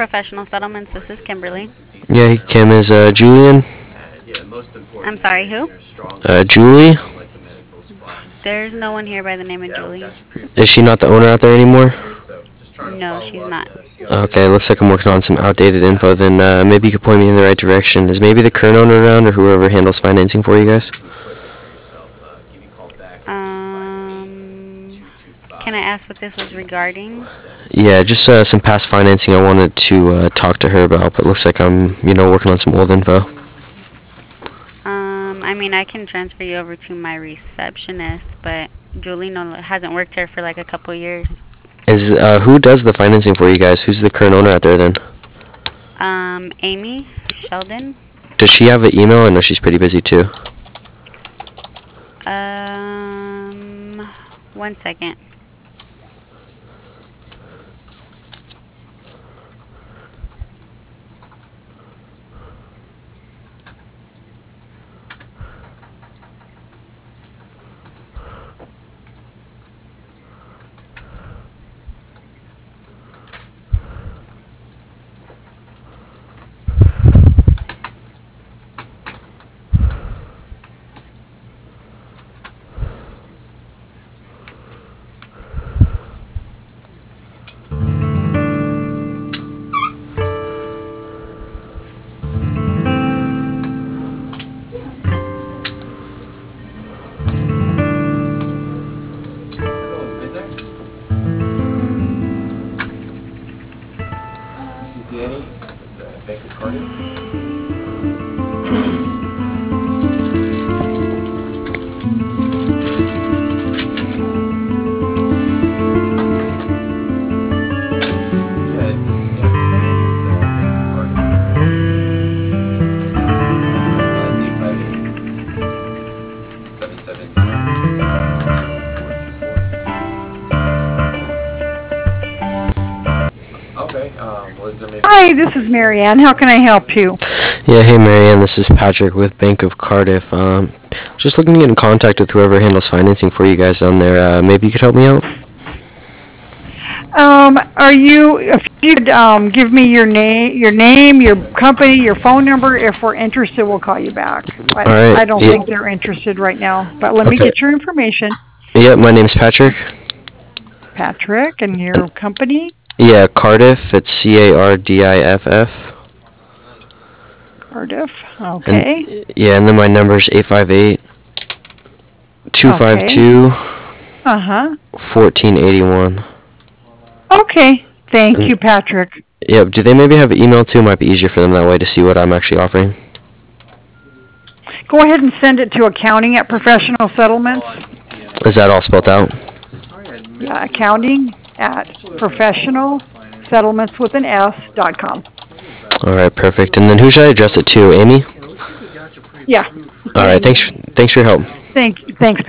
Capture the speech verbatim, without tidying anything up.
Professional Settlements. This is Kimberly. Yeah, Kim is uh, Julian. I'm sorry, who? Uh, Julie. There's no one here by the name of Julie. Is she not the owner out there anymore? No, she's not. Okay, looks like I'm working on some outdated info. Then uh, maybe you could point me in the right direction. Is maybe the current owner around, or whoever handles financing for you guys? Um, can I ask what this was regarding? Yeah, just uh, some past financing I wanted to uh, talk to her about, but looks like I'm, you know, working on some old info. Um, I mean, I can transfer you over to my receptionist, but Julie no, hasn't worked here for like a couple years. Is uh, who does the financing for you guys? Who's the current owner out there then? Um, Amy Sheldon. Does she have an email? I know she's pretty busy too. Um, one second. Hi, this is Marianne. How can I help you? Yeah, hey Marianne, this is Patrick with Bank of Cardiff. Um, just looking to get in contact with whoever handles financing for you guys down there. Uh, maybe you could help me out? Um, are you, if you could um, give me your name, your name, your company, your phone number, if we're interested, we'll call you back. But All right. I don't Yeah. think they're interested right now. But let me Okay. get your information. Yeah, my name's Patrick. Patrick, and your company, Yeah, Cardiff. It's C A R D I F F. Cardiff. And Okay. yeah, and then my number's eight five eight, two five Okay. two, Uh-huh. fourteen eighty-one. Okay. Thank And you, Patrick. yeah, do they maybe have an email too? Might be easier for them that way to see what I'm actually offering. Go ahead and send it to accounting at Professional Settlements. Is that all spelled out? Yeah, accounting at Professional Settlements with an S dot com. All right, perfect. And then who should I address it to? Amy? Yeah. All right, thanks. Thanks for your help. Thank, thanks,